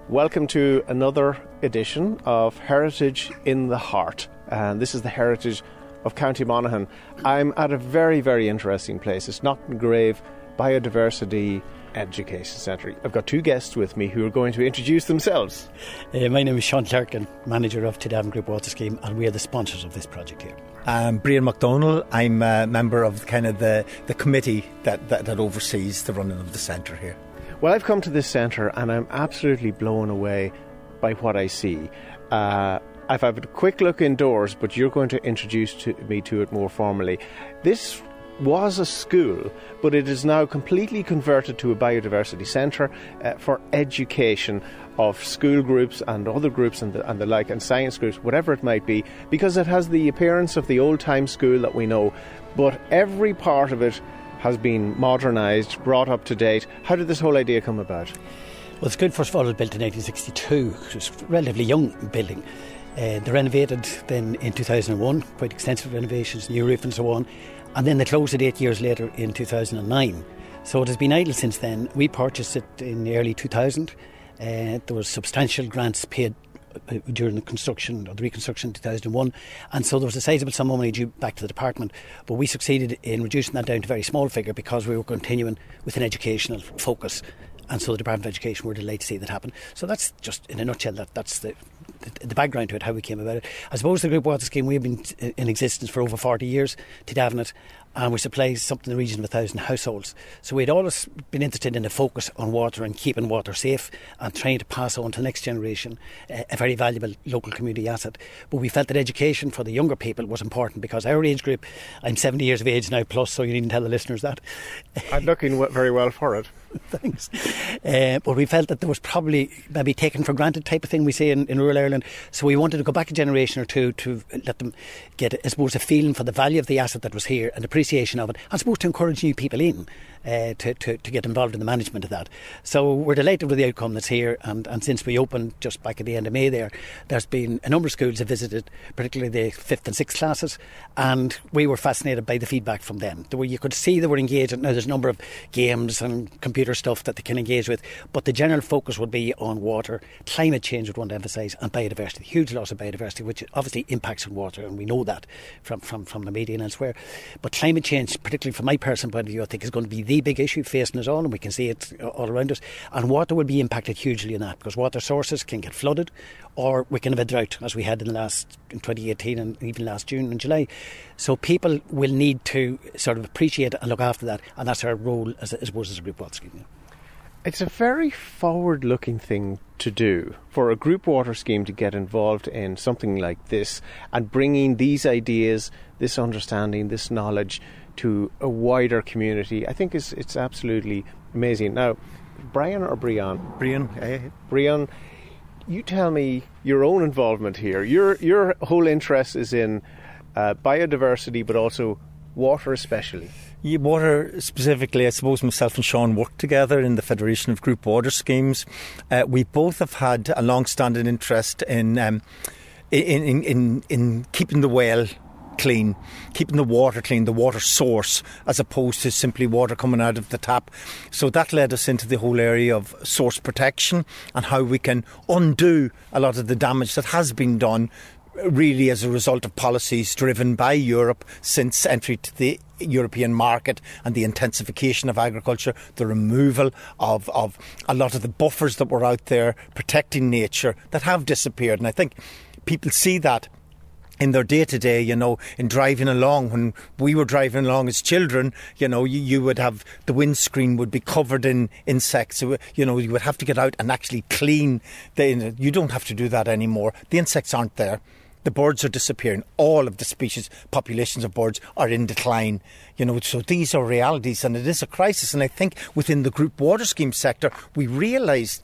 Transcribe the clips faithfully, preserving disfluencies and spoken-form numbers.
Welcome to another edition of Heritage in the Heart. And this is the heritage of County Monaghan. I'm at a very, very interesting place. It's Knockton Grave Biodiversity Education Centre. I've got two guests with me who are going to introduce themselves. Uh, my name is Sean Clark, and manager of Tidavin Group Water Scheme, and we are the sponsors of this project here. I'm Brian McDonald. I'm a member of kind of the, the committee that, that, that oversees the running of the centre here. Well, I've come to this centre and I'm absolutely blown away by what I see. Uh, I've had a quick look indoors, but you're going to introduce to me to it more formally. This was a school, but it is now completely converted to a biodiversity centre uh, for education of school groups and other groups and the, and the like, and science groups, whatever it might be, because it has the appearance of the old-time school that we know, but every part of it has been modernised, brought up to date. How did this whole idea come about? Well, the school, first of all, was built in nineteen sixty-two. It was a relatively young building. Uh, they renovated then in two thousand one, quite extensive renovations, new roof and so on. And then they closed it eight years later in two thousand nine. So it has been idle since then. We purchased it in the early two thousand. Uh, there was substantial grants paid during the construction or the reconstruction in two thousand one, and so there was a sizable sum of money due back to the department, but we succeeded in reducing that down to a very small figure because we were continuing with an educational focus, and so the Department of Education were delighted to see that happen. So that's just in a nutshell, that that's the the, the background to it, how we came about it. I suppose the Group Water Scheme, we have been in existence for over forty years, Tidavin it, and we supply something in the region of a thousand households. So we'd always been interested in a focus on water and keeping water safe and trying to pass on to the next generation uh, a very valuable local community asset. But we felt that education for the younger people was important because our age group, I'm seventy years of age now plus, so you needn't tell the listeners that. I'm looking very well for it. Thanks. Uh, but we felt that there was probably maybe taken for granted type of thing we say in, in rural Ireland. So we wanted to go back a generation or two to let them get, I suppose, a feeling for the value of the asset that was here and appreciation of it. I suppose to encourage new people in uh, to, to, to get involved in the management of that. So we're delighted with the outcome that's here. And, and since we opened just back at the end of May there, there's been a number of schools have visited, particularly the fifth and sixth classes. And we were fascinated by the feedback from them. There were, you could see they were engaged. Now there's a number of games and computer stuff that they can engage with, but the general focus would be on water. Climate change would want to emphasise, and biodiversity, huge loss of biodiversity, which obviously impacts on water, and we know that from, from, from the media and elsewhere. But climate change, particularly from my personal point of view, I think is going to be the big issue facing us all, and we can see it all around us, and water will be impacted hugely in that, because water sources can get flooded, or we can have a drought as we had in the last in twenty eighteen and even last June and July. So people will need to sort of appreciate and look after that, and that's our role as, as well as a Group Water Scheme. It's a very forward-looking thing to do for a group water scheme to get involved in something like this and bringing these ideas, this understanding, this knowledge to a wider community. I think it's, it's absolutely amazing. Now, Brian or Brian? Brian. Eh? Brian, you tell me your own involvement here. Your, your whole interest is in uh, biodiversity, but also water especially. Yeah, water specifically, I suppose myself and Sean work together in the Federation of Group Water Schemes. Uh, we both have had a long-standing interest in, um, in, in, in, in keeping the well clean, keeping the water clean, the water source, as opposed to simply water coming out of the tap. So that led us into the whole area of source protection and how we can undo a lot of the damage that has been done really as a result of policies driven by Europe since entry to the European market and the intensification of agriculture, the removal of, of a lot of the buffers that were out there protecting nature that have disappeared. And I think people see that in their day-to-day, you know, in driving along. When we were driving along as children, you know, you, you would have, the windscreen would be covered in insects. You know, you would have to get out and actually clean. The, you don't have to do that anymore. The insects aren't there. The birds are disappearing. All of the species, populations of birds are in decline. You know, so these are realities, and it is a crisis. And I think within the group water scheme sector, we realised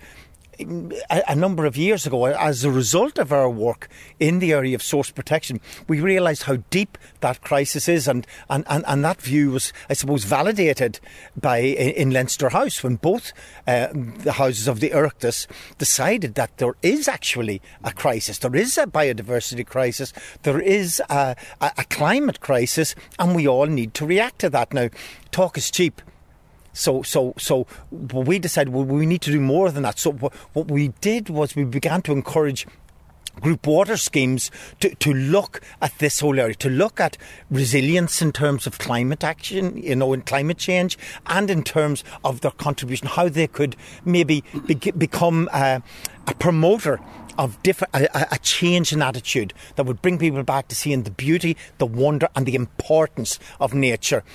a, a number of years ago, as a result of our work in the area of source protection, we realised how deep that crisis is, and, and, and, and that view was, I suppose, validated by in Leinster House when both uh, the houses of the Oireachtas decided that there is actually a crisis, there is a biodiversity crisis, there is a, a, a climate crisis, and we all need to react to that. Now, talk is cheap. So, so, so we decided well, we need to do more than that. So what, what we did was we began to encourage group water schemes to, to look at this whole area, to look at resilience in terms of climate action, you know, in climate change, and in terms of their contribution, how they could maybe be, become uh, a promoter of different, a, a change in attitude that would bring people back to seeing the beauty, the wonder, and the importance of nature.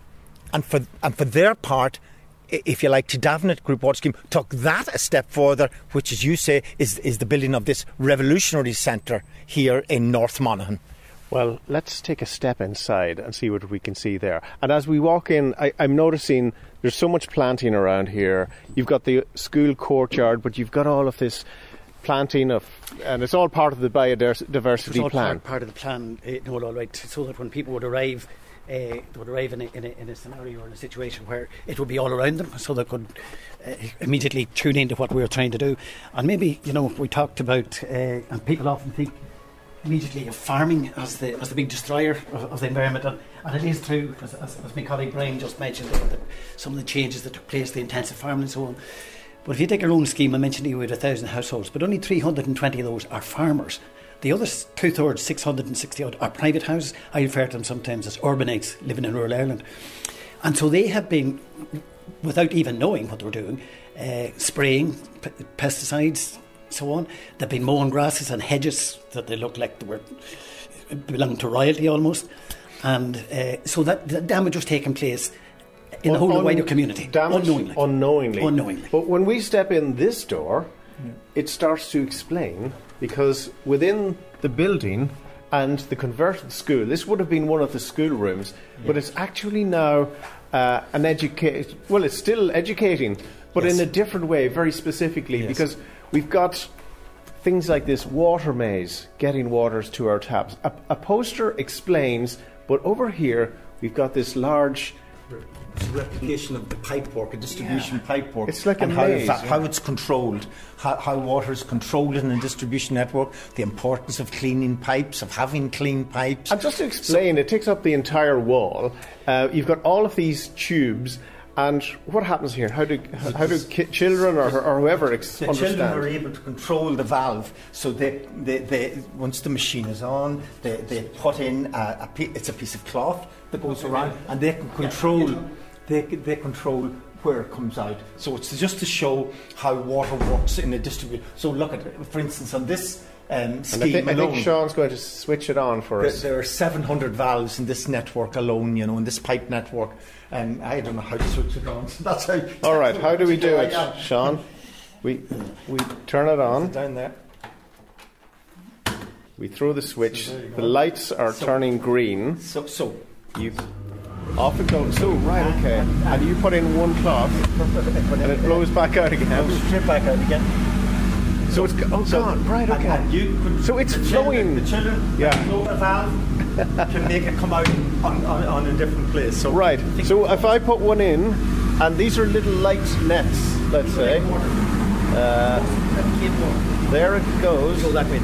And for and for their part, if you like, to Davenant Group Water Scheme took that a step further, which, as you say, is, is the building of this revolutionary centre here in North Monaghan. Well, let's take a step inside and see what we can see there. And as we walk in, I, I'm noticing there's so much planting around here. You've got the school courtyard, but you've got all of this planting of, and it's all part of the biodiversity it's all plan. Part, part of the plan, uh, no, all right, so that when people would arrive, Uh, they would arrive in a, in, a, in a scenario or in a situation where it would be all around them, so they could uh, immediately tune into what we were trying to do. And maybe, you know, we talked about, uh, and people often think immediately of farming as the as the big destroyer of, of the environment, and, and it is true, as, as, as my colleague Brian just mentioned, that, that some of the changes that took place, the intensive farming and so on. But if you take our own scheme, I mentioned to you we had a thousand households, but only three hundred twenty of those are farmers. The other two-thirds, six hundred sixty odd, are private houses. I refer to them sometimes as urbanites living in rural Ireland. And so they have been, without even knowing what they were doing, uh, spraying p- pesticides, so on. They've been mowing grasses and hedges that they looked like they were belonging to royalty almost. And uh, so that the damage was taking place in the whole un- wider community. Damage unknowingly. unknowingly. Unknowingly. But when we step in this door, yeah. it starts to explain, because within the building and the converted school, this would have been one of the school rooms, yeah. but it's actually now uh, an educate. Well, it's still educating, but yes. in a different way, very specifically, yes. because we've got things like this water maze, getting waters to our taps. A, a poster explains, but over here we've got this large replication of the pipework, a distribution yeah. pipework. It's like and a how, maze, that, yeah. how it's controlled, how, how water is controlled in a distribution network, the importance of cleaning pipes, of having clean pipes. And just to explain, so, it takes up the entire wall. Uh, you've got all of these tubes. And what happens here? How do how do ki- children or, or whoever ex- the understand? children are able to control the valve. So they, they, they once the machine is on, they, they put in a, a pe- it's a piece of cloth that goes around, and they can control. They they control where it comes out. So it's just to show how water works in a distribution. So look at it. For instance, on this. Um, scheme and I, think, alone, I think Sean's going to switch it on for there, us. There are seven hundred valves in this network alone, you know, in this pipe network. And I don't know how to switch it on. So that's how. All right, how do we do it, Sean? We we turn it on. Down there. We throw the switch. So the lights are so, turning green. So so you off it goes. So right, okay. And, and, and you put in one cloth, and it blows back out again. Blows straight back out again. So it's oh so, gone, right? Okay. And, and you could, so it's the flowing. Children, the children yeah. blow the valve to make it come out on, on, on a different place. So right. So if I put one in, and these are little light nets, let's say. Uh, there it goes. Go that way.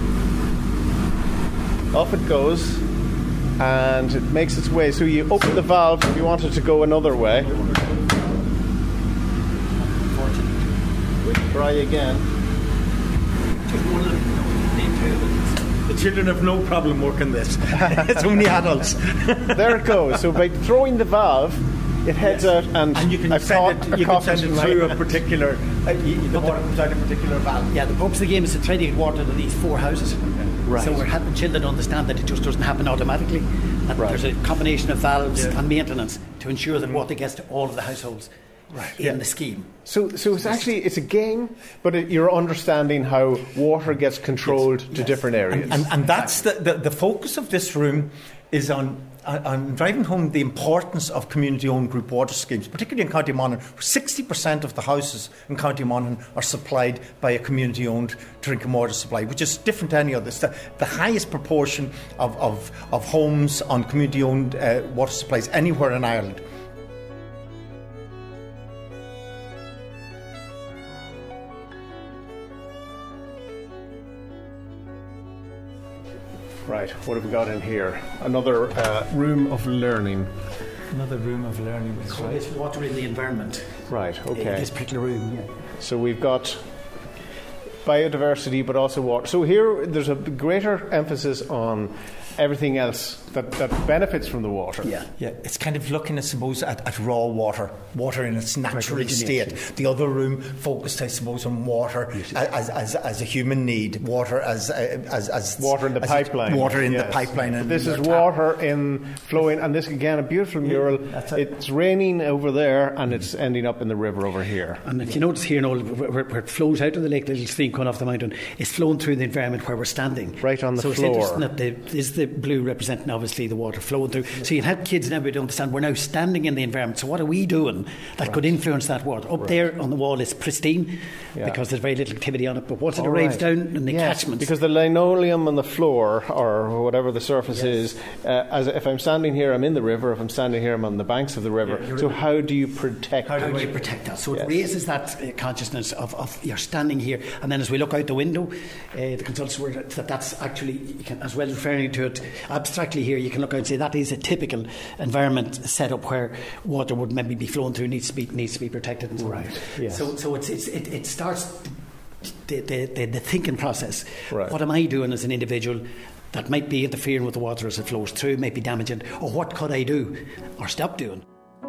Off it goes, and it makes its way. So you open the valve if you want it to go another way. We try again. The children have no problem working this. It's only adults. There it goes. So by throwing the valve, it heads yes. out, and, and you can a send co- it, you can send it through a hand. particular. Uh, you, the water comes out a particular valve. Yeah, the purpose of the game is to try to get water to these four houses. Okay. Right. So we're helping children understand that it just doesn't happen automatically. And right. there's a combination of valves yeah. and maintenance to ensure that water gets to all of the households. Right. In yeah. the scheme. So, so it's actually it's a game, but it, you're understanding how water gets controlled yes. to yes. different areas, and, and, and that's the, the the focus of this room is on on driving home the importance of community-owned group water schemes, particularly in County Monaghan. sixty percent of the houses in County Monaghan are supplied by a community-owned drinking water supply, which is different to any other. It's the, the highest proportion of of, of homes on community-owned uh, water supplies anywhere in Ireland. Right, what have we got in here? Another uh, room of learning. Another room of learning. So there's water in the environment. Right, In okay. this particular room, yeah. So we've got biodiversity, but also water. So here there's a greater emphasis on everything else that, that benefits from the water. Yeah. Yeah, it's kind of looking, I suppose, at, at raw water, water in its natural Right, state. The other room focused, I suppose, on water as, as, as a human need, water as as, as Water in the as pipeline. water in Yes. the pipeline. But And this in is your tap. water in flowing, and this again a beautiful mural. that's it. It's raining over there, and it's ending up in the river over here. And if you notice here, Noel, where, where where it flows out of the lake, the little stream coming off the mountain, it's flowing through the environment where we're standing. Right on the so floor. it's interesting that the, this is the blue representing obviously the water flowing through. So you can help kids and everybody understand we're now standing in the environment. So what are we doing that right. could influence that water? Up right. there on the wall is pristine yeah. because there's very little activity on it. But once it All arrives right. down in the yes, catchments, because the linoleum on the floor or whatever the surface yes. is, uh, as if I'm standing here, I'm in the river. If I'm standing here, I'm on the banks of the river. Yeah, so how do you protect? How do you protect that? So yes. it raises that uh, consciousness of, of you're standing here, and then as we look out the window, uh, the consultants were that that's actually, you can, as well as referring to it abstractly here, you can look out and say that is a typical environment set up where water would maybe be flowing through, needs to be needs to be protected and so right. on. Yes. So so it's, it's it, it starts the, the, the, the thinking process. Right. What am I doing as an individual that might be interfering with the water as it flows through, might be damaging, or what could I do or stop doing?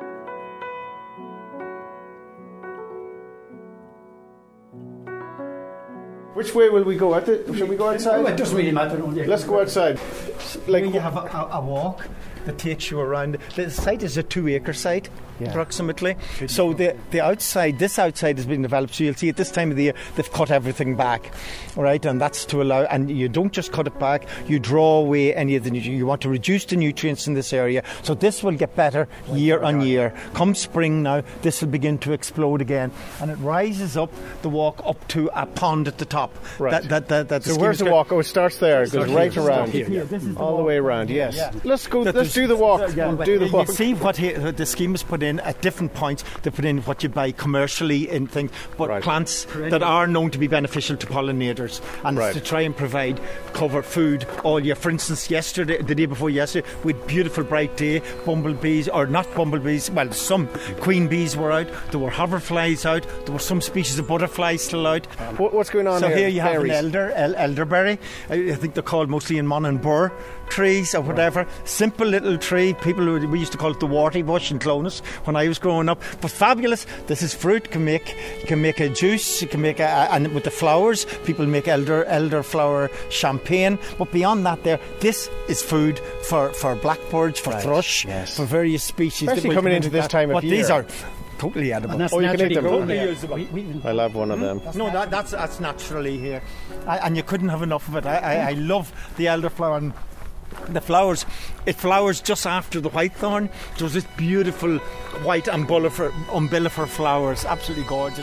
Which way will we go? At the, should we go outside? Oh, it doesn't really matter. Let's go outside. Like you have a, a, a walk that takes you around. The site is a two-acre site, yeah. approximately. So the the outside, this outside has been developed. So you'll see at this time of the year they've cut everything back, right? And that's to allow. And you don't just cut it back; you draw away any of the nutrients. You want to reduce the nutrients in this area. So this will get better year on year. Come spring now, this will begin to explode again, and it rises up the walk up to a pond at the top. Right. That, that, that, that so where's the walk? Oh, it starts there. It goes right around. Here. Yeah, this is the all the way around. Yes. Yeah. Let's go. That let's do the walk. Uh, yeah. Do the you walk. see what he, the scheme is put in at different points. They put in what you buy commercially in things, but right. plants that are known to be beneficial to pollinators, and right. it's to try and provide cover food all year. For instance, yesterday, the day before yesterday, we had beautiful bright day. Bumblebees, or not bumblebees. Well, some queen bees were out. There were hoverflies out. There were some species of butterflies still out. What, what's going on so here? here you Berries. have an elder, el- elderberry. I, I think they're called mostly in Mon and Burr trees or whatever. Right. Simple little tree. People would, we used to call it the warty bush in Clonus when I was growing up. But fabulous. This is fruit. Can make you can make a juice. You can make a, and with the flowers, people make elder elderflower champagne. But beyond that, there, this is food for, for blackbirds, for right. thrush, yes. for various species. Especially coming into this that. time of but year. These are totally edible. Oh, you can eat them. Totally we, we, I love one of them. No, that, that's that's naturally here, I, and you couldn't have enough of it. I, I, I love the elderflower. And the flowers, it flowers just after the whitethorn. There's this beautiful white umbellifer, umbellifer flowers, absolutely gorgeous.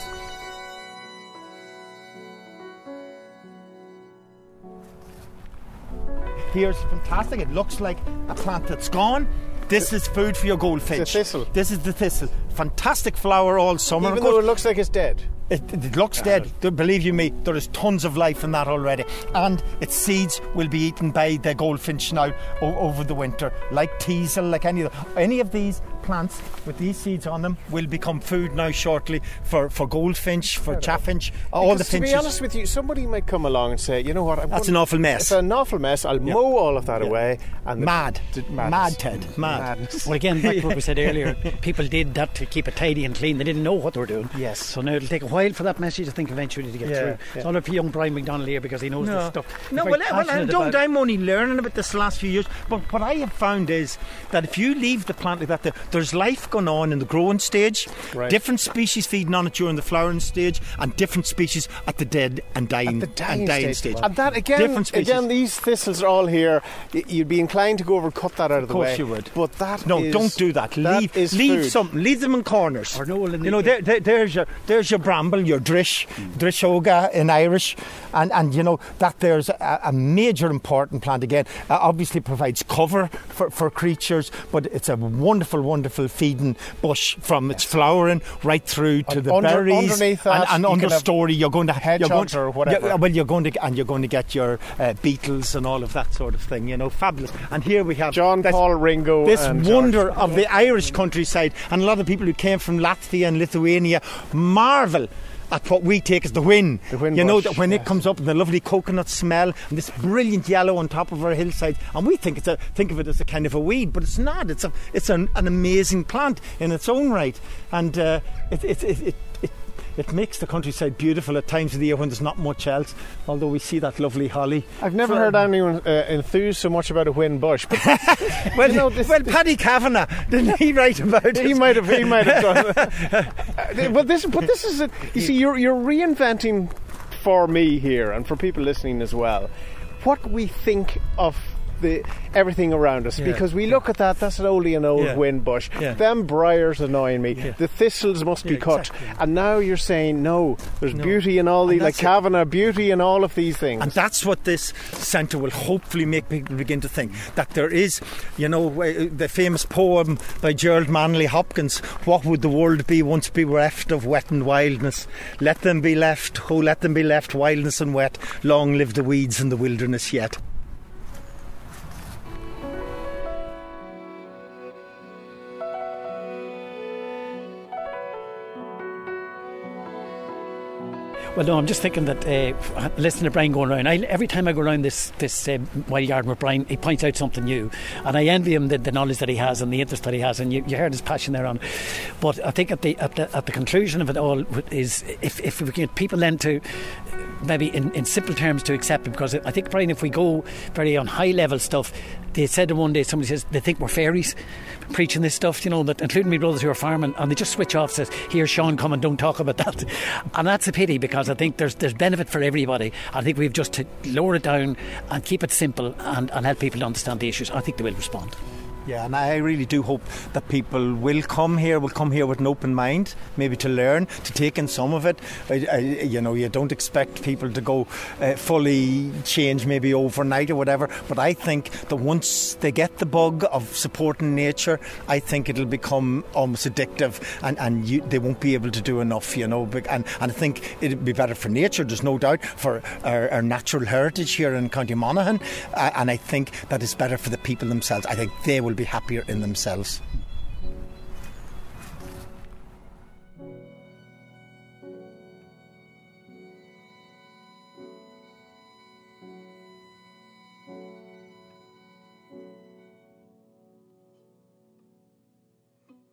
Here's fantastic. It looks like a plant that's gone. This is food for your goldfinch. It's a thistle. This is the thistle. Fantastic flower all summer. Even though it looks like it's dead. It, it looks dead. Believe you me, there is tons of life in that already. And its seeds will be eaten by the goldfinch now o- over the winter. Like teasel, like any of the, any of these plants with these seeds on them will become food now shortly for, for goldfinch, for chaffinch, all because the finches. To be honest with you, somebody might come along and say, you know what, I'm that's gonna, an awful mess. It's an awful mess. I'll yeah. mow all of that yeah. away. And Mad. The, the Mad, Ted. Mad. Well, again, like what we said earlier, people did that to keep it tidy and clean. They didn't know what they were doing. Yes. So now it'll take a while for that message, I think, eventually to get yeah, through. Yeah. It's all up for young Brian McDonnell here because he knows no. this stuff. No, well, well I don't. I'm only learning about this the last few years. But what I have found is that if you leave the plant like that, there, there's life going on in the growing stage. Right. Different species feeding on it during the flowering stage, and different species at the dead and dying, at the dying, and dying stage. stage. And that again, different species. again, these thistles are all here. You'd be inclined to go over and cut that out of, of the way. Of course you would. But that no, is, don't do that. that leave is leave food. something. Leave them in corners. Or no, in the you know, there, there, there's your there's your bramble, your drish, mm. drishoga in Irish, and and you know that there's a, a major important plant again. Uh, obviously provides cover for, for creatures, but it's a wonderful, wonderful wonderful feeding bush from its flowering right through to And the under- berries. underneath that, and, and you can have understory, you're going to you're going, hedgehogs or whatever. Yeah, well, you're going to and you're going to get your uh, beetles and all of that sort of thing. You know, fabulous. And here we have John this, Paul Ringo this and wonder George. of the Irish countryside, and a lot of people who came from Latvia and Lithuania marvel at what we take as the whin. The whin you know, bush, that when yes. it comes up, the lovely coconut smell and this brilliant yellow on top of our hillside, and we think it's a think of it as a kind of a weed, but it's not. It's a it's an, an amazing plant in its own right, and uh, it, it, it, it, it it makes the countryside beautiful at times of the year when there's not much else. Although we see that lovely holly. I've never From- heard anyone uh, enthuse so much about a whin bush. But Well, you know, this- well, Paddy Kavanagh, didn't he write about it? he might have. He might have done. Uh, but this, but this is. A, you see, you're you're reinventing for me here, and for people listening as well, what we think of the everything around us. Yeah. Because we look at that. That's an only an old Yeah. whin bush. Yeah. Them briars annoying me. Yeah. The thistles must be Yeah, cut. exactly. And now you're saying no. There's No. beauty in all And the like that's it. Kavanagh beauty in all of these things. And that's what this centre will hopefully make people begin to think, that there is, you know, uh, the famous poem by Gerald Manley Hopkins, what would the world be once bereft of wet and wildness? Let them be left, oh let them be left, wildness and wet, long live the weeds in the wilderness yet. Well, no, I'm just thinking that uh, listening to Brian going around, I, every time I go around this this um, wild garden with Brian, he points out something new, and I envy him the, the knowledge that he has and the interest that he has, and you, you heard his passion there on. But I think at the at the, at the conclusion of it all is if if we can get people then to maybe in, in simple terms to accept it, because I think, Brian, if we go very on high level stuff, they said one day, somebody says they think we're fairies preaching this stuff, you know, that including my brothers who are farming, and they just switch off, says, here Sean, come and don't talk about that. And that's a pity, because I think there's there's benefit for everybody. I think we've just to lower it down and keep it simple and, and help people to understand the issues. I think they will respond. Yeah, and I really do hope that people will come here, will come here with an open mind, maybe to learn, to take in some of it. I, I, you know, you don't expect people to go uh, fully change maybe overnight or whatever, but I think that once they get the bug of supporting nature, I think it'll become almost addictive, and, and you, they won't be able to do enough, you know. And, and I think it'd be better for nature, there's no doubt, for our, our natural heritage here in County Monaghan, uh, and I think that it's better for the people themselves. I think they will be happier in themselves.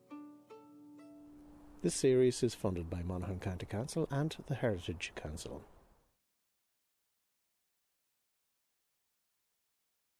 This series is funded by Monaghan County Council and the Heritage Council.